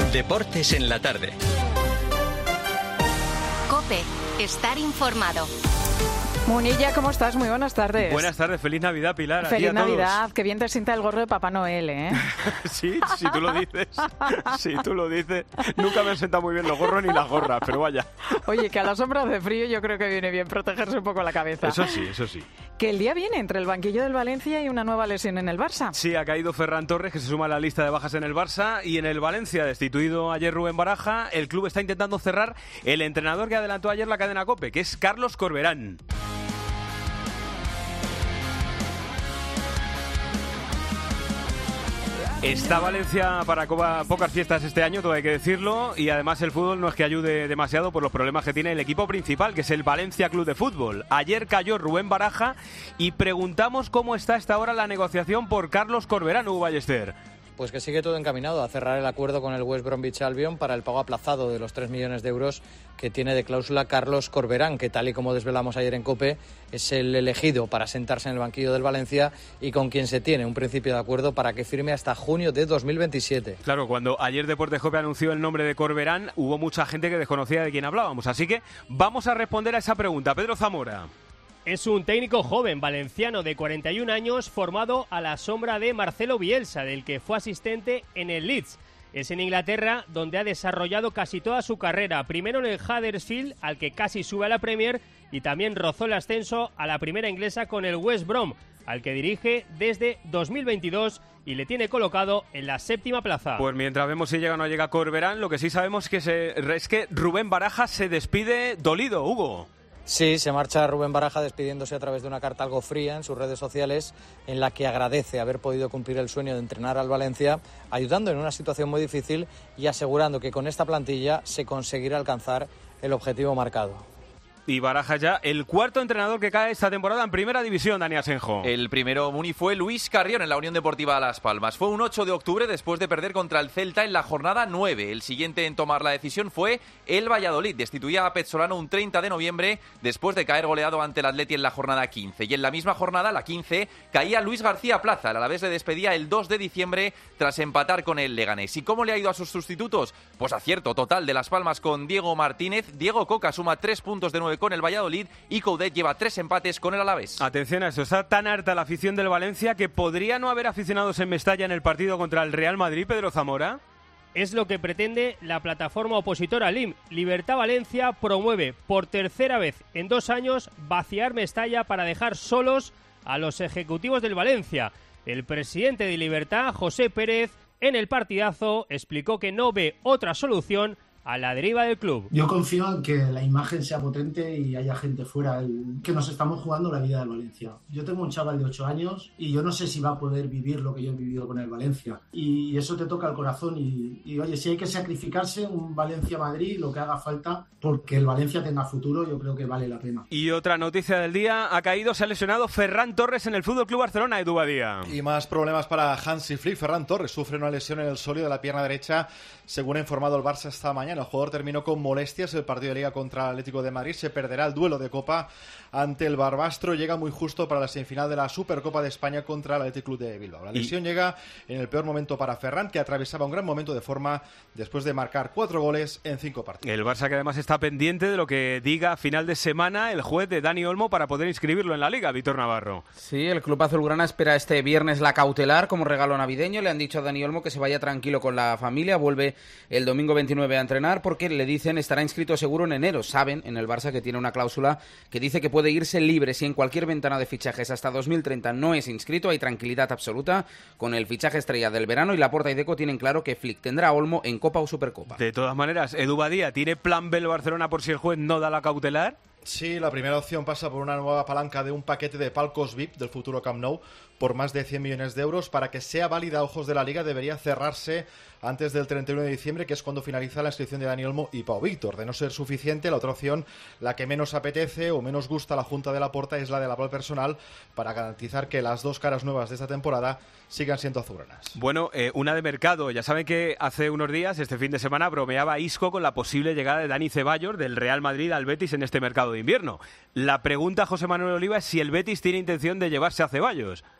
Deportes en la tarde. COPE. Estar informado. Munilla, ¿cómo estás? Muy buenas tardes. Buenas tardes, feliz Navidad, Pilar. Feliz Navidad, qué bien te sienta el gorro de Papá Noel, ¿eh? Sí, si tú lo dices. Si tú lo dices. Nunca me han sentado muy bien los gorros ni las gorras, pero vaya. Oye, que a las sombras de frío yo creo que viene bien protegerse un poco la cabeza. Eso sí, eso sí. Que el día viene entre el banquillo del Valencia y una nueva lesión en el Barça. Sí, ha caído Ferran Torres, que se suma a la lista de bajas en el Barça, y en el Valencia, destituido ayer Rubén Baraja, el club está intentando cerrar el entrenador que adelantó ayer la cadena COPE, que es Carlos Corberán. Está Valencia para pocas fiestas este año, todo hay que decirlo, y además el fútbol no es que ayude demasiado por los problemas que tiene el equipo principal, que es el Valencia Club de Fútbol. Ayer cayó Rubén Baraja y preguntamos cómo está hasta ahora la negociación por Carlos Corberán, Hugo Ballester. Pues que sigue todo encaminado a cerrar el acuerdo con el West Bromwich Albion para el pago aplazado de los 3 millones de euros que tiene de cláusula Carlos Corberán, que tal y como desvelamos ayer en COPE, es el elegido para sentarse en el banquillo del Valencia y con quien se tiene un principio de acuerdo para que firme hasta junio de 2027. Claro, cuando ayer Deportes COPE anunció el nombre de Corberán, hubo mucha gente que desconocía de quién hablábamos, así que vamos a responder a esa pregunta. Pedro Zamora. Es un técnico joven valenciano de 41 años formado a la sombra de Marcelo Bielsa, del que fue asistente en el Leeds. Es en Inglaterra donde ha desarrollado casi toda su carrera, primero en el Huddersfield, al que casi sube a la Premier, y también rozó el ascenso a la primera inglesa con el West Brom, al que dirige desde 2022 y le tiene colocado en la 7ª plaza. Pues mientras vemos si llega o no llega Corberán, lo que sí sabemos es que Rubén Baraja se despide dolido, Hugo. Sí, se marcha Rubén Baraja despidiéndose a través de una carta algo fría en sus redes sociales en la que agradece haber podido cumplir el sueño de entrenar al Valencia, ayudando en una situación muy difícil y asegurando que con esta plantilla se conseguirá alcanzar el objetivo marcado. Y Baraja ya el cuarto entrenador que cae esta temporada en Primera División, Dani Asenjo. El primero, Muni, fue Luis Carrión en la Unión Deportiva Las Palmas. Fue un 8 de octubre después de perder contra el Celta en la jornada 9. El siguiente en tomar la decisión fue el Valladolid. Destituía a Petzolano un 30 de noviembre después de caer goleado ante el Atleti en la jornada 15. Y en la misma jornada, la 15, caía Luis García Plaza. El Alavés le despedía el 2 de diciembre tras empatar con el Leganés. ¿Y cómo le ha ido a sus sustitutos? Pues acierto total de Las Palmas con Diego Martínez. Diego Coca suma 3 puntos de 9 con el Valladolid y Coudet lleva 3 empates con el Alavés. Atención a esto, está tan harta la afición del Valencia que podría no haber aficionados en Mestalla en el partido contra el Real Madrid, Pedro Zamora. Es lo que pretende la plataforma opositora LIM. Libertad Valencia promueve por tercera vez en 2 años vaciar Mestalla para dejar solos a los ejecutivos del Valencia. El presidente de Libertad, José Pérez, en el partidazo explicó que no ve otra solución a la deriva del club. Yo confío en que la imagen sea potente y haya gente fuera, que nos estamos jugando la vida del Valencia. Yo tengo un chaval de 8 años y yo no sé si va a poder vivir lo que yo he vivido con el Valencia. Y eso te toca el corazón y oye, si hay que sacrificarse un Valencia-Madrid, lo que haga falta, porque el Valencia tenga futuro, yo creo que vale la pena. Y otra noticia del día, se ha lesionado Ferran Torres en el FC Barcelona, Edu Badía. Y más problemas para Hansi Flick. Ferran Torres sufre una lesión en el sólido de la pierna derecha, según ha informado el Barça esta mañana. El jugador terminó con molestias el partido de Liga contra el Atlético de Madrid. Se perderá el duelo de Copa ante el Barbastro. Llega muy justo para la semifinal de la Supercopa de España contra el Athletic Club de Bilbao. La lesión llega en el peor momento para Ferran, que atravesaba un gran momento de forma después de marcar 4 goles en 5 partidos. El Barça, que además está pendiente de lo que diga a final de semana el juez de Dani Olmo para poder inscribirlo en la Liga, Víctor Navarro. Sí, el club azulgrana espera este viernes la cautelar como regalo navideño. Le han dicho a Dani Olmo que se vaya tranquilo con la familia. Vuelve el domingo 29 a entrenar porque le dicen estará inscrito seguro en enero. Saben en el Barça que tiene una cláusula que dice que puede irse libre si en cualquier ventana de fichajes hasta 2030 no es inscrito. Hay tranquilidad absoluta con el fichaje estrella del verano y Laporta y Deco tienen claro que Flick tendrá a Olmo en Copa o Supercopa. De todas maneras, Edu Badía, ¿tiene plan B el Barcelona por si el juez no da la cautelar? Sí, la primera opción pasa por una nueva palanca de un paquete de palcos VIP del futuro Camp Nou por más de 100 millones de euros. Para que sea válida a ojos de la Liga debería cerrarse antes del 31 de diciembre, que es cuando finaliza la inscripción de Dani Olmo y Pau Víctor. De no ser suficiente, la otra opción, la que menos apetece o menos gusta a la Junta de Laporta, es la de la aval personal para garantizar que las 2 caras nuevas de esta temporada sigan siendo azulgranas. Bueno, una de mercado. Ya saben que hace unos días, este fin de semana, bromeaba Isco con la posible llegada de Dani Ceballos del Real Madrid al Betis en este mercado de invierno. La pregunta, José Manuel Oliva, es si el Betis tiene intención de llevarse a Ceballos.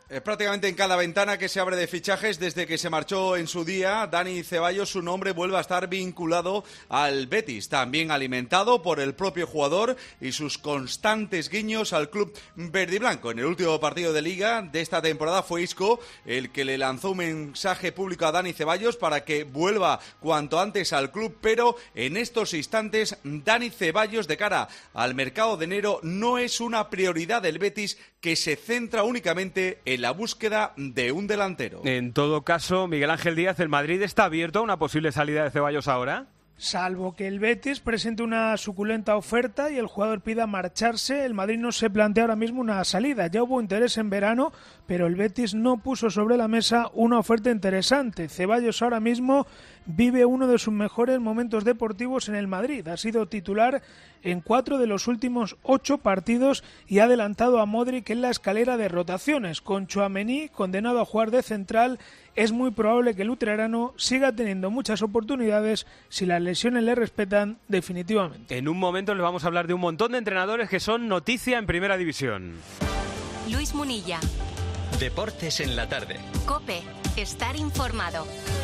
Prácticamente en cada ventana que se abre de fichajes desde que se marchó en su día Dani Ceballos, su nombre vuelve a estar vinculado al Betis, también alimentado por el propio jugador y sus constantes guiños al club verde y blanco. En el último partido de Liga de esta temporada fue Isco el que le lanzó un mensaje público a Dani Ceballos para que vuelva cuanto antes al club, pero en estos instantes Dani Ceballos, de cara al mercado de enero, no es una prioridad del Betis, que se centra únicamente en la búsqueda de un delantero. En todo caso, Miguel Ángel Díaz, ¿el Madrid está abierto a una posible salida de Ceballos ahora? Salvo que el Betis presente una suculenta oferta y el jugador pida marcharse, el Madrid no se plantea ahora mismo una salida. Ya hubo interés en verano, pero el Betis no puso sobre la mesa una oferta interesante. Ceballos ahora mismo vive uno de sus mejores momentos deportivos en el Madrid. Ha sido titular en 4 de los últimos 8 partidos y ha adelantado a Modric en la escalera de rotaciones. Con Tchouaméni condenado a jugar de central, es muy probable que el utrerano siga teniendo muchas oportunidades si las lesiones le respetan definitivamente. En un momento les vamos a hablar de un montón de entrenadores que son noticia en Primera División. Luis Munilla. Deportes en la tarde. COPE. Estar informado.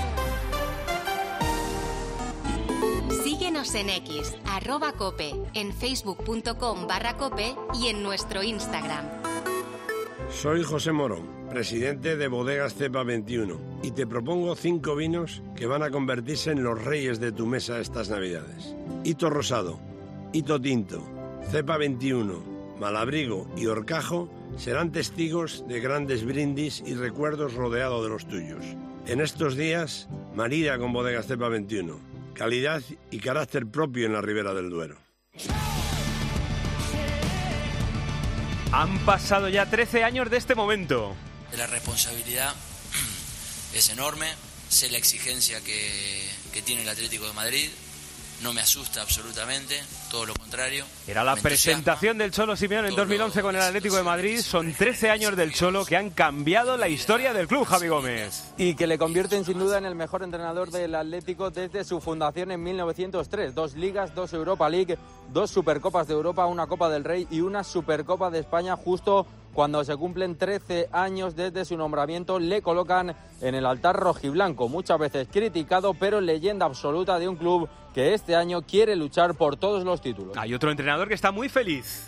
Síguenos en X, @cope, en facebook.com/cope y en nuestro Instagram. Soy José Morón, presidente de Bodegas Cepa 21, y te propongo 5 vinos que van a convertirse en los reyes de tu mesa estas Navidades. Hito Rosado, Hito Tinto, Cepa 21, Malabrigo y Horcajo serán testigos de grandes brindis y recuerdos rodeado de los tuyos. En estos días, marida con Bodegas Cepa 21, calidad y carácter propio en la Ribera del Duero. Han pasado ya 13 años de este momento. La responsabilidad es enorme, sé la exigencia que tiene el Atlético de Madrid, no me asusta absolutamente, todo lo contrario. Era la presentación del Cholo Simeone en 2011 con el Atlético de Madrid. Son 13 años del Cholo que han cambiado la historia del club, Javi Gómez. Y que le convierten sin duda en el mejor entrenador del Atlético desde su fundación en 1903. 2 ligas, 2 Europa League, 2 Supercopas de Europa, una Copa del Rey y una Supercopa de España. Justo cuando se cumplen 13 años desde su nombramiento, le colocan en el altar rojiblanco. Muchas veces criticado, pero leyenda absoluta de un club que este año quiere luchar por todos los títulos. Hay otro entrenador que está muy feliz.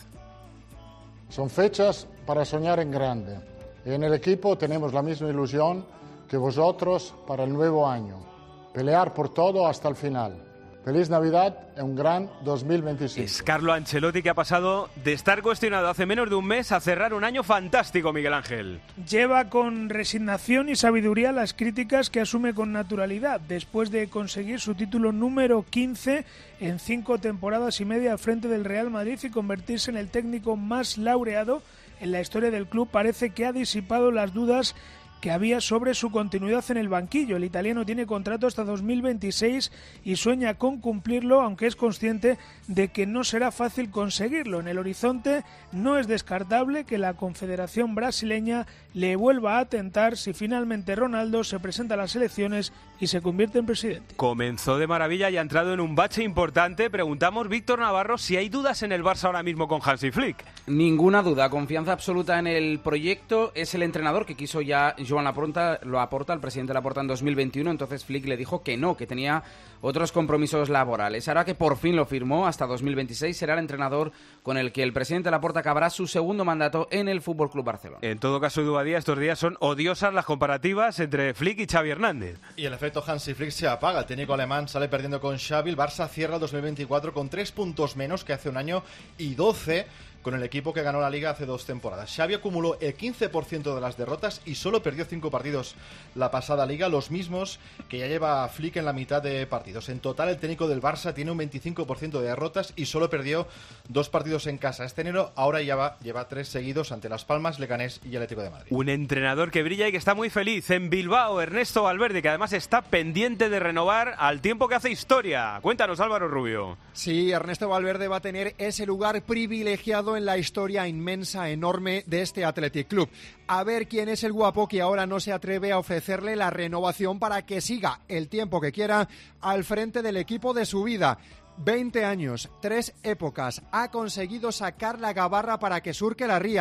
Son fechas para soñar en grande. En el equipo tenemos la misma ilusión que vosotros para el nuevo año. Pelear por todo hasta el final. Feliz Navidad y un gran 2025. Es Carlo Ancelotti, que ha pasado de estar cuestionado hace menos de un mes a cerrar un año fantástico, Miguel Ángel. Lleva con resignación y sabiduría las críticas que asume con naturalidad, después de conseguir su título número 15 en 5 temporadas y media al frente del Real Madrid y convertirse en el técnico más laureado en la historia del club. Parece que ha disipado las dudas que había sobre su continuidad en el banquillo. El italiano tiene contrato hasta 2026 y sueña con cumplirlo, aunque es consciente de que no será fácil conseguirlo. En el horizonte no es descartable que la Confederación Brasileña le vuelva a tentar si finalmente Ronaldo se presenta a las elecciones y se convierte en presidente. Comenzó de maravilla y ha entrado en un bache importante. Preguntamos, Víctor Navarro, si hay dudas en el Barça ahora mismo con Hansi Flick. Ninguna duda, confianza absoluta en el proyecto. Es el entrenador que quiso ya Joan Laporta, el presidente Laporta, en 2021, entonces Flick le dijo que no, que tenía otros compromisos laborales. Ahora que por fin lo firmó, hasta 2026 será el entrenador con el que el presidente Laporta acabará su segundo mandato en el FC Barcelona. En todo caso, Edu Badía, estos días son odiosas las comparativas entre Flick y Xavi Hernández. Y el efecto Hansi Flick se apaga. El técnico alemán sale perdiendo con Xavi. El Barça cierra el 2024 con 3 puntos menos que hace un año y 12 con el equipo que ganó la Liga hace 2 temporadas. Xavi acumuló el 15% de las derrotas y solo perdió 5 partidos la pasada Liga, los mismos que ya lleva Flick en la mitad de partidos. En total, el técnico del Barça tiene un 25% de derrotas y solo perdió 2 partidos en casa. Este enero ahora ya lleva 3 seguidos ante Las Palmas, Leganés y Atlético de Madrid. Un entrenador que brilla y que está muy feliz en Bilbao, Ernesto Valverde, que además está pendiente de renovar al tiempo que hace historia. Cuéntanos, Álvaro Rubio. Sí, Ernesto Valverde va a tener ese lugar privilegiado en la historia inmensa, enorme de este Athletic Club. A ver quién es el guapo que ahora no se atreve a ofrecerle la renovación para que siga el tiempo que quiera al frente del equipo de su vida. 20 años, 3 épocas, ha conseguido sacar la gabarra para que surque la ría.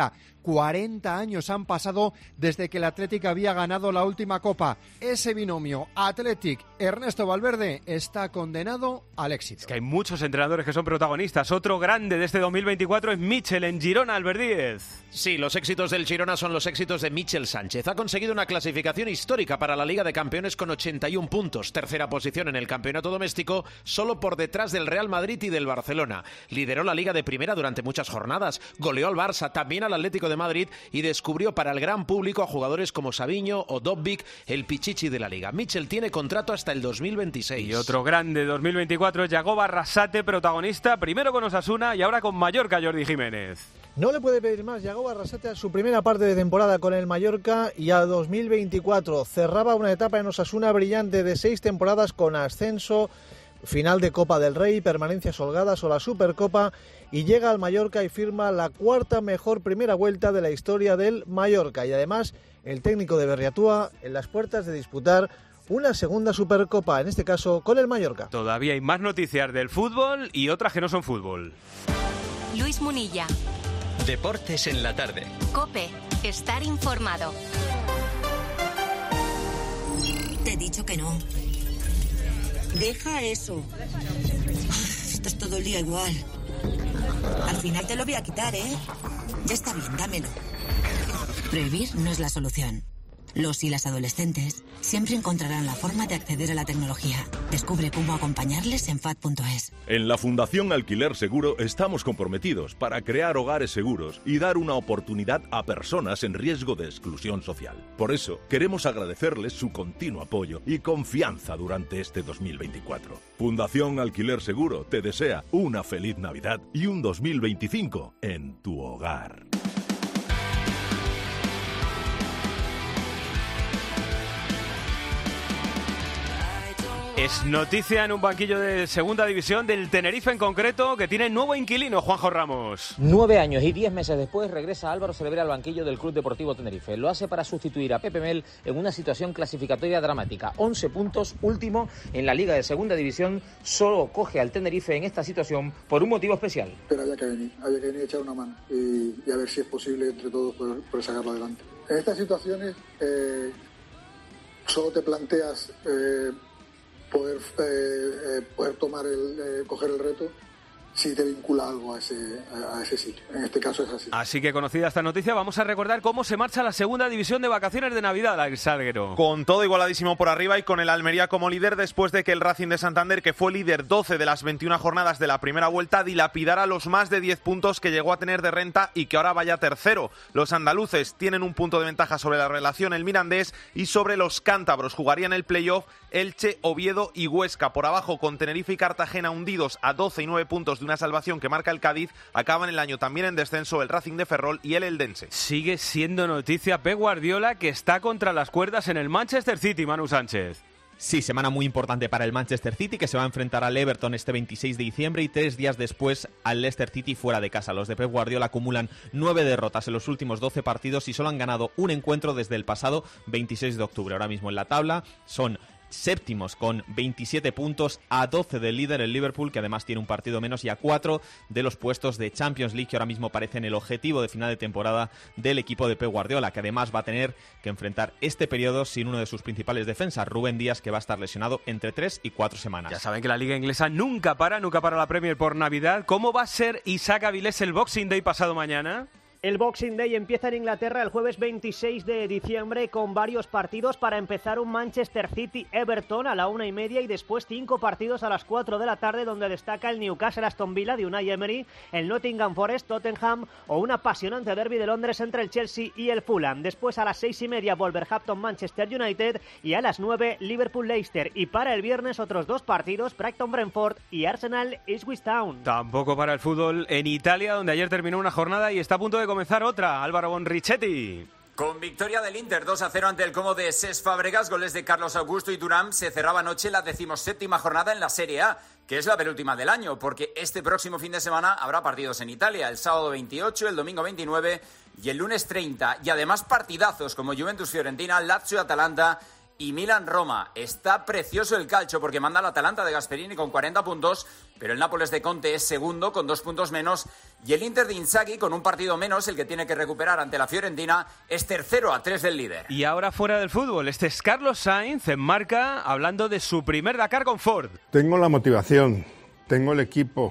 40 años han pasado desde que el Athletic había ganado la última Copa. Ese binomio Athletic-Ernesto Valverde está condenado al éxito. Es que hay muchos entrenadores que son protagonistas. Otro grande de este 2024 es Michel en Girona, Albert Díez. Sí, los éxitos del Girona son los éxitos de Michel Sánchez. Ha conseguido una clasificación histórica para la Liga de Campeones con 81 puntos. Tercera posición en el campeonato doméstico, solo por detrás del Real Madrid y del Barcelona. Lideró la Liga de Primera durante muchas jornadas. Goleó al Barça, también al Atlético de Madrid y descubrió para el gran público a jugadores como Savinho o Dobbik, el pichichi de la Liga. Michel tiene contrato hasta el 2026. Y otro grande 2024 es Yagoba Arrasate, protagonista, primero con Osasuna y ahora con Mallorca, Jordi Jiménez. No le puede pedir más Yagoba Arrasate a su primera parte de temporada con el Mallorca y a 2024. Cerraba una etapa en Osasuna brillante de 6 temporadas con ascenso, final de Copa del Rey, permanencias holgadas o la Supercopa, y llega al Mallorca y firma la 4ª mejor primera vuelta de la historia del Mallorca. Y además el técnico de Berriatúa en las puertas de disputar una segunda Supercopa, en este caso con el Mallorca. Todavía hay más noticias del fútbol y otras que no son fútbol. Luis Munilla. Deportes en la tarde. COPE. Estar informado. Te he dicho que no. Deja eso. Esto es todo el día igual. Al final te lo voy a quitar, ¿eh? Ya está bien, dámelo. Prohibir no es la solución. Los y las adolescentes siempre encontrarán la forma de acceder a la tecnología. Descubre cómo acompañarles en FAD.es. En la Fundación Alquiler Seguro estamos comprometidos para crear hogares seguros y dar una oportunidad a personas en riesgo de exclusión social. Por eso, queremos agradecerles su continuo apoyo y confianza durante este 2024. Fundación Alquiler Seguro te desea una feliz Navidad y un 2025 en tu hogar. Es noticia en un banquillo de segunda división del Tenerife en concreto, que tiene nuevo inquilino, Juanjo Ramos. 9 años y 10 meses después regresa Álvaro Cervera al banquillo del Club Deportivo Tenerife. Lo hace para sustituir a Pepe Mel en una situación clasificatoria dramática. 11 puntos, último en la Liga de Segunda División. Solo coge al Tenerife en esta situación por un motivo especial. Pero había que venir a echar una mano y a ver si es posible entre todos poder sacarlo adelante. En estas situaciones solo te planteas poder coger el reto si te vincula algo a ese sitio. En este caso es así. Así que, conocida esta noticia, vamos a recordar cómo se marcha la segunda división de vacaciones de Navidad, Alex Salguero. Con todo igualadísimo por arriba y con el Almería como líder después de que el Racing de Santander, que fue líder 12 de las 21 jornadas de la primera vuelta, dilapidara los más de 10 puntos que llegó a tener de renta y que ahora vaya tercero. Los andaluces tienen un punto de ventaja sobre la relación el Mirandés y sobre los cántabros. Jugarían el playoff Elche, Oviedo y Huesca. Por abajo, con Tenerife y Cartagena hundidos a 12 y 9 puntos de una salvación que marca el Cádiz, acaban el año también en descenso el Racing de Ferrol y el Eldense. Sigue siendo noticia Pep Guardiola, que está contra las cuerdas en el Manchester City, Manu Sánchez. Sí, semana muy importante para el Manchester City, que se va a enfrentar al Everton este 26 de diciembre y 3 días después al Leicester City fuera de casa. Los de Pep Guardiola acumulan 9 derrotas en los últimos 12 partidos y solo han ganado un encuentro desde el pasado 26 de octubre. Ahora mismo en la tabla son séptimos con 27 puntos, a 12 del líder el Liverpool, que además tiene un partido menos, y a 4 de los puestos de Champions League, que ahora mismo parecen el objetivo de final de temporada del equipo de Pep Guardiola, que además va a tener que enfrentar este periodo sin uno de sus principales defensas, Rubén Díaz, que va a estar lesionado entre 3 y 4 semanas. Ya saben que la liga inglesa nunca para la Premier por Navidad. ¿Cómo va a ser Isaac Avilés el Boxing Day pasado mañana? El Boxing Day empieza en Inglaterra el jueves 26 de diciembre con varios partidos. Para empezar, un Manchester City-Everton a la 1:30 y después 5 partidos a las 4 de la tarde, donde destaca el Newcastle-Aston Villa de Unai Emery, el Nottingham Forest-Tottenham o un apasionante derbi de Londres entre el Chelsea y el Fulham. Después a las 6:30 Wolverhampton-Manchester United y a las 9 Liverpool-Leicester. Y para el viernes otros 2 partidos, Brighton-Brentford y Arsenal-Ipswich Town. Tampoco para el fútbol en Italia, donde ayer terminó una jornada y está a punto de comenzar otra. Álvaro Bonrichetti. Con victoria del Inter 2-0 ante el Como de Cesc Fábregas, goles de Carlos Augusto y Thuram, se cerraba anoche la 17ª jornada en la Serie A, que es la penúltima del año, porque este próximo fin de semana habrá partidos en Italia, el sábado 28, el domingo 29 y el lunes 30, y además partidazos como Juventus-Fiorentina, Lazio-Atalanta y Milan-Roma. Está precioso el calcio porque manda al Atalanta de Gasperini con 40 puntos, pero el Nápoles de Conte es segundo con 2 puntos menos Y el Inter de Inzaghi, con un partido menos, el que tiene que recuperar ante la Fiorentina, es tercero a 3 del líder. Y ahora fuera del fútbol, este es Carlos Sainz en Marca, hablando de su primer Dakar con Ford. Tengo la motivación, tengo el equipo,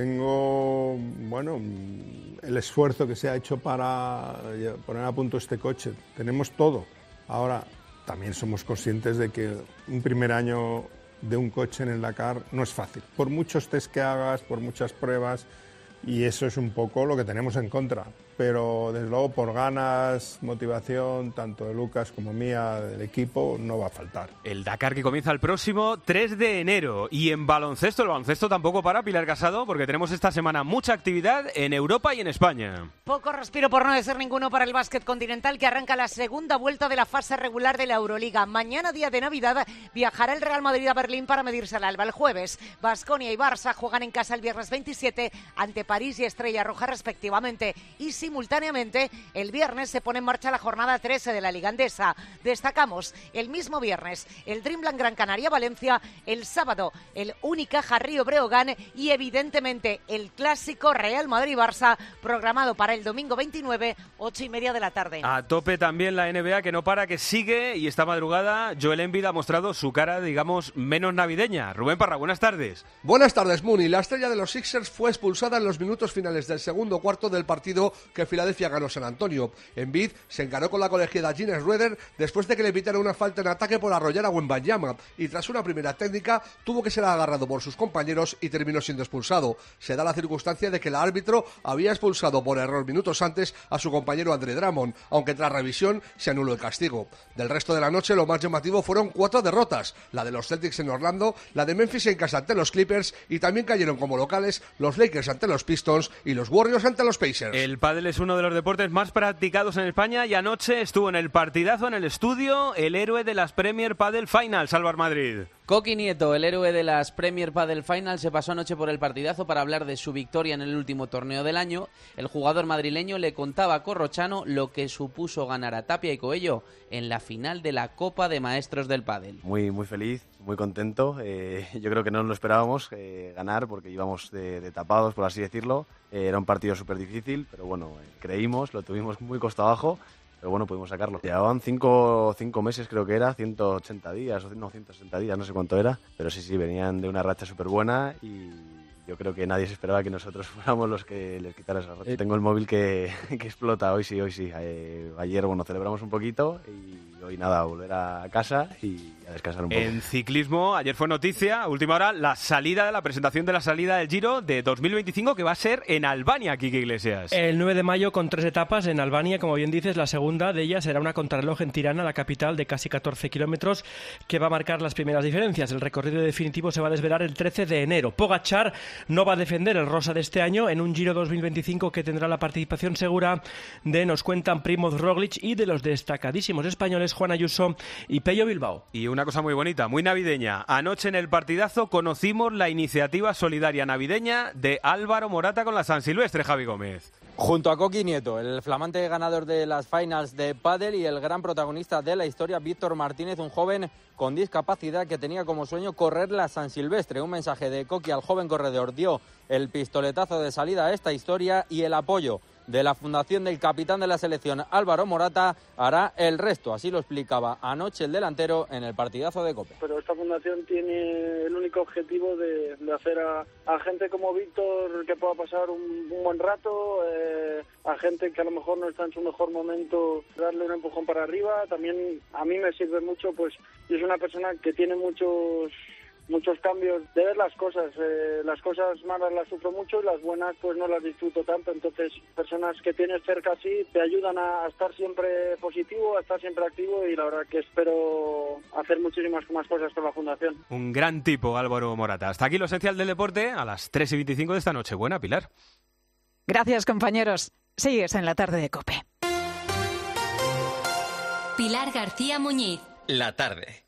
tengo, bueno, el esfuerzo que se ha hecho para poner a punto este coche. Tenemos todo. Ahora, también somos conscientes de que un primer año de un coche en el Dakar no es fácil. Por muchos test que hagas, por muchas pruebas, y eso es un poco lo que tenemos en contra. Pero desde luego por ganas, motivación, tanto de Lucas como mía, del equipo, no va a faltar. El Dakar que comienza el próximo 3 de enero. Y en baloncesto, el baloncesto tampoco para, Pilar Casado, porque tenemos esta semana mucha actividad en Europa y en España. Poco respiro, por no decir ninguno, para el básquet continental, que arranca la segunda vuelta de la fase regular de la Euroliga. Mañana, día de Navidad, viajará el Real Madrid a Berlín para medirse al Alba. El jueves, Baskonia y Barça juegan en casa el viernes 27 ante París y Estrella Roja respectivamente. Y simultáneamente, el viernes se pone en marcha la jornada 13 de la Liga Endesa. Destacamos el mismo viernes el Dreamland Gran Canaria Valencia, el sábado el Unicaja Río Breogán y evidentemente el clásico Real Madrid-Barça programado para el domingo 29, 8:30 de la tarde. A tope también la NBA, que no para, que sigue, y esta madrugada Joel Embiid ha mostrado su cara, digamos, menos navideña. Rubén Parra, buenas tardes. Buenas tardes, Muni. La estrella de los Sixers fue expulsada en los minutos finales del segundo cuarto del partido que Filadelfia ganó San Antonio. Embiid se encaró con la colegiada Gina Schroeder después de que le pitara una falta en ataque por arrollar a Wembanyama, y tras una primera técnica tuvo que ser agarrado por sus compañeros y terminó siendo expulsado. Se da la circunstancia de que el árbitro había expulsado por error minutos antes a su compañero Andre Drummond, aunque tras revisión se anuló el castigo. Del resto de la noche, lo más llamativo fueron 4 derrotas: la de los Celtics en Orlando, la de Memphis en casa ante los Clippers, y también cayeron como locales los Lakers ante los Pistons y los Warriors ante los Pacers. El pádel es uno de los deportes más practicados en España, y anoche estuvo en el partidazo en el estudio el héroe de las Premier Padel Finals, Álvaro Madrid. Coqui Nieto, el héroe de las Premier Padel Finals, se pasó anoche por el partidazo para hablar de su victoria en el último torneo del año. El jugador madrileño le contaba a Corrochano lo que supuso ganar a Tapia y Coello en la final de la Copa de Maestros del Pádel. Muy feliz, muy contento. Yo creo que no nos lo esperábamos ganar, porque íbamos de tapados, por así decirlo. Era un partido súper difícil, pero bueno, creímos, lo tuvimos muy costa abajo. Pero bueno, pudimos sacarlo. Llevaban 5 meses, creo que era, 180 días, no, 160 días, no sé cuánto era. Pero sí, venían de una racha súper buena, y yo creo que nadie se esperaba que nosotros fuéramos los que les quitaran esa racha. Tengo el móvil que explota, hoy sí. Ayer, bueno, celebramos un poquito, y hoy nada, volver a casa y a descansar un poco. En ciclismo, ayer fue noticia, a última hora, la presentación de la salida del Giro de 2025, que va a ser en Albania, Quique Iglesias. El 9 de mayo, con 3 etapas en Albania, como bien dices. La segunda de ellas será una contrarreloj en Tirana, la capital, de casi 14 kilómetros, que va a marcar las primeras diferencias. El recorrido definitivo se va a desvelar el 13 de enero. Pogačar no va a defender el rosa de este año en un Giro 2025 que tendrá la participación segura de, nos cuentan, Primoz Roglic, y de los destacadísimos españoles Juan Ayuso y Pello Bilbao. Y una cosa muy bonita, muy navideña. Anoche en el partidazo conocimos la iniciativa solidaria navideña de Álvaro Morata con la San Silvestre, Javi Gómez. Junto a Coqui Nieto, el flamante ganador de las finals de pádel, y el gran protagonista de la historia, Víctor Martínez, un joven con discapacidad que tenía como sueño correr la San Silvestre. Un mensaje de Coqui al joven corredor dio el pistoletazo de salida a esta historia, y el apoyo de la fundación del capitán de la selección, Álvaro Morata, hará el resto. Así lo explicaba anoche el delantero en el partidazo de COPE. Pero esta fundación tiene el único objetivo de hacer a gente como Víctor que pueda pasar un buen rato, a gente que a lo mejor no está en su mejor momento, darle un empujón para arriba. También a mí me sirve mucho, pues yo soy una persona que tiene muchos cambios de ver las cosas malas las sufro mucho, y las buenas pues no las disfruto tanto. Entonces, personas que tienes cerca así te ayudan a estar siempre positivo, a estar siempre activo, y la verdad que espero hacer muchísimas más cosas con la fundación. Un gran tipo, Álvaro Morata. Hasta aquí lo esencial del deporte a las 3:25 de esta noche. Buena, Pilar. Gracias, compañeros. Sigues en la tarde de COPE. Pilar García Muñiz. La tarde.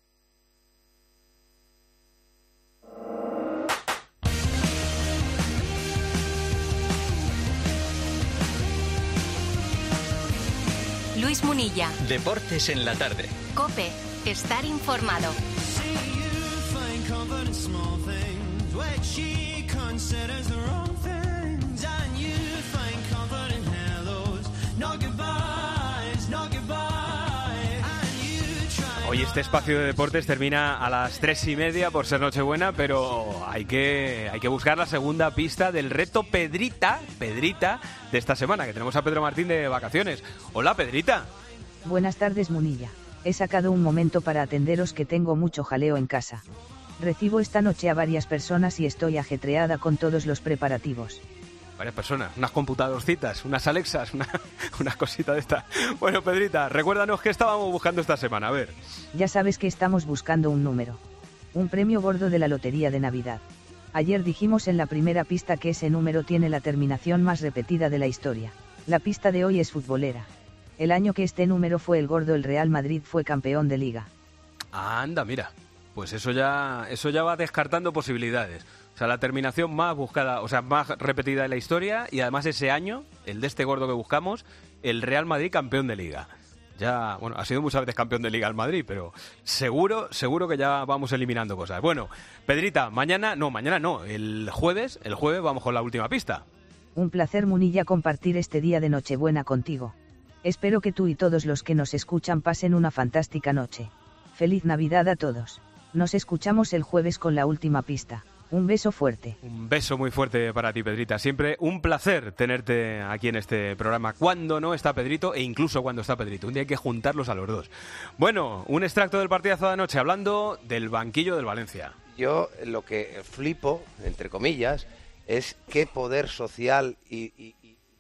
Luis Munilla. Deportes en la tarde. COPE. Estar informado. Hoy este espacio de deportes termina a las 3:30 por ser Nochebuena, pero hay que buscar la segunda pista del reto Pedrita de esta semana, que tenemos a Pedro Martín de vacaciones. Hola, Pedrita. Buenas tardes, Munilla. He sacado un momento para atenderos que tengo mucho jaleo en casa. Recibo esta noche a varias personas y estoy ajetreada con todos los preparativos. Varias personas, unas computadorcitas, unas Alexas, unas cositas de estas. Bueno, Pedrita, recuérdanos qué estábamos buscando esta semana, a ver. Ya sabes que estamos buscando un número. Un premio gordo de la Lotería de Navidad. Ayer dijimos en la primera pista que ese número tiene la terminación más repetida de la historia. La pista de hoy es futbolera. El año que este número fue el gordo, el Real Madrid fue campeón de Liga. Anda, mira. Pues eso ya va descartando posibilidades. O sea, la terminación más buscada, o sea, más repetida de la historia, y además ese año, el de este gordo que buscamos, el Real Madrid campeón de Liga. Ya, bueno, ha sido muchas veces campeón de Liga el Madrid, pero seguro que ya vamos eliminando cosas. Bueno, Pedrita, mañana no, el jueves vamos con la última pista. Un placer, Munilla, compartir este día de Nochebuena contigo. Espero que tú y todos los que nos escuchan pasen una fantástica noche. Feliz Navidad a todos. Nos escuchamos el jueves con la última pista. Un beso fuerte. Un beso muy fuerte para ti, Pedrita. Siempre un placer tenerte aquí en este programa, cuando no está Pedrito e incluso cuando está Pedrito. Un día hay que juntarlos a los dos. Bueno, un extracto del partidazo de anoche hablando del banquillo del Valencia. Yo lo que flipo, entre comillas, es qué poder social y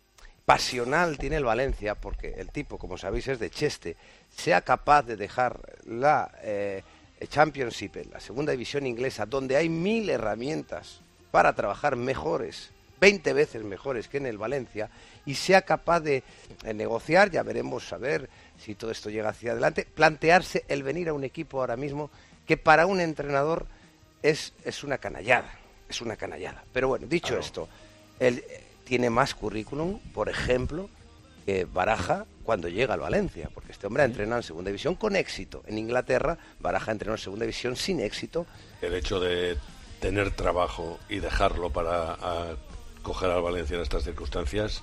pasional tiene el Valencia, porque el tipo, como sabéis, es de Cheste, sea capaz de dejar la Championship, la segunda división inglesa, donde hay 1000 herramientas para trabajar mejores, 20 veces mejores que en el Valencia, y sea capaz de negociar, ya veremos a ver si todo esto llega hacia adelante, plantearse el venir a un equipo ahora mismo que para un entrenador es una canallada, Pero bueno, dicho esto, él tiene más currículum, por ejemplo, que Baraja cuando llega al Valencia, porque este hombre ha entrenado en segunda división con éxito. En Inglaterra, Baraja entrenó en segunda división sin éxito. El hecho de tener trabajo y dejarlo para coger al Valencia en estas circunstancias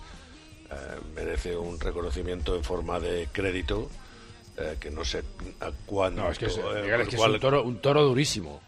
merece un reconocimiento en forma de crédito que no sé a cuándo. No, es que, es un toro durísimo.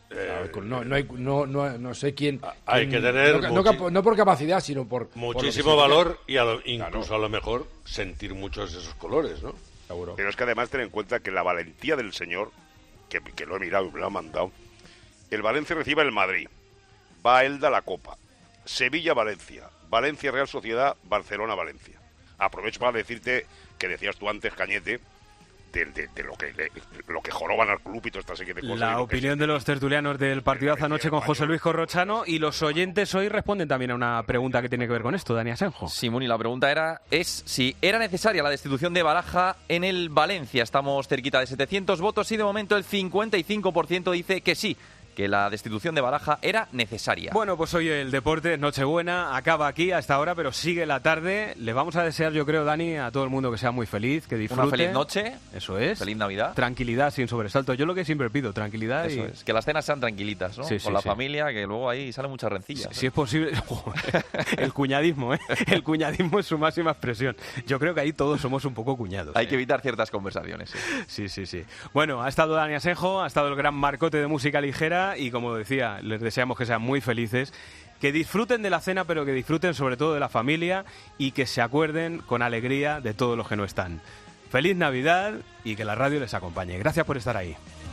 No sé quién. Hay que tener no por capacidad, sino por muchísimo valor y incluso a lo mejor sentir muchos de esos colores, ¿no? Seguro. Pero es que además ten en cuenta que la valentía del señor, que lo he mirado y me lo ha mandado, el Valencia recibe el Madrid, va a Elda la Copa, Sevilla-Valencia, Valencia-Real Sociedad, Barcelona-Valencia. Aprovecho para decirte que decías tú antes, Cañete, de lo que joroban al club y toda esta serie de cosas. La opinión de los tertulianos del partidazo anoche con José Luis Corrochano, y los oyentes hoy responden también a una pregunta que tiene que ver con esto, Dani Asenjo. Sí, Muni, la pregunta es si era necesaria la destitución de Baraja en el Valencia. Estamos cerquita de 700 votos y de momento el 55% dice que sí, que la destitución de Baraja era necesaria. Bueno, pues hoy el deporte, Nochebuena, acaba aquí a esta hora, pero sigue la tarde. Les vamos a desear, yo creo, Dani, a todo el mundo que sea muy feliz, que disfrute. Una feliz noche. Eso es. Feliz Navidad. Tranquilidad, sin sobresalto. Yo lo que siempre pido, tranquilidad. Eso es. Que las cenas sean tranquilitas, ¿no? Sí, con la familia, que luego ahí salen muchas rencillas. Si es posible. El cuñadismo, ¿eh? El cuñadismo es su máxima expresión. Yo creo que ahí todos somos un poco cuñados. Hay que evitar ciertas conversaciones. Sí. Bueno, ha estado Dani Asenjo, ha estado el gran marcote de música ligera y, como decía, les deseamos que sean muy felices, que disfruten de la cena, pero que disfruten sobre todo de la familia y que se acuerden con alegría de todos los que no están. Feliz Navidad y que la radio les acompañe. Gracias por estar ahí.